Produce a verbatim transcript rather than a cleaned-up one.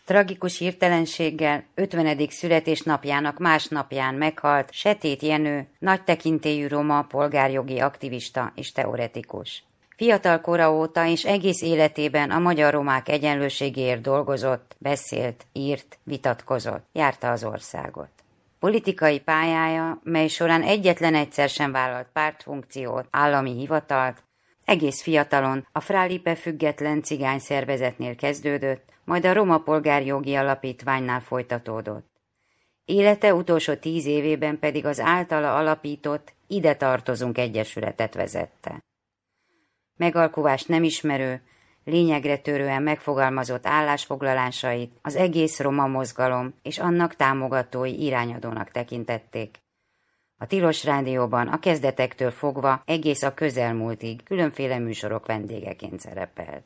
Tragikus hirtelenséggel ötvenedik születésnapjának másnapján meghalt Setét Jenő, nagy tekintélyű roma polgárjogi aktivista és teoretikus. Fiatal kora óta és egész életében a magyar romák egyenlőségéért dolgozott, beszélt, írt, vitatkozott, járta az országot. Politikai pályája, mely során egyetlen egyszer sem vállalt pártfunkciót, állami hivatalt, egész fiatalon a Fralipe független cigány szervezetnél kezdődött, majd a Roma Polgárjogi Alapítványnál folytatódott. Élete utolsó tíz évében pedig az általa alapított Ide tartozunk egyesületet vezette. Megalkuvást nem ismerő, lényegre törően megfogalmazott állásfoglalásait az egész roma mozgalom és annak támogatói irányadónak tekintették. A Tilos Rádióban a kezdetektől fogva egész a közelmúltig különféle műsorok vendégeként szerepelt.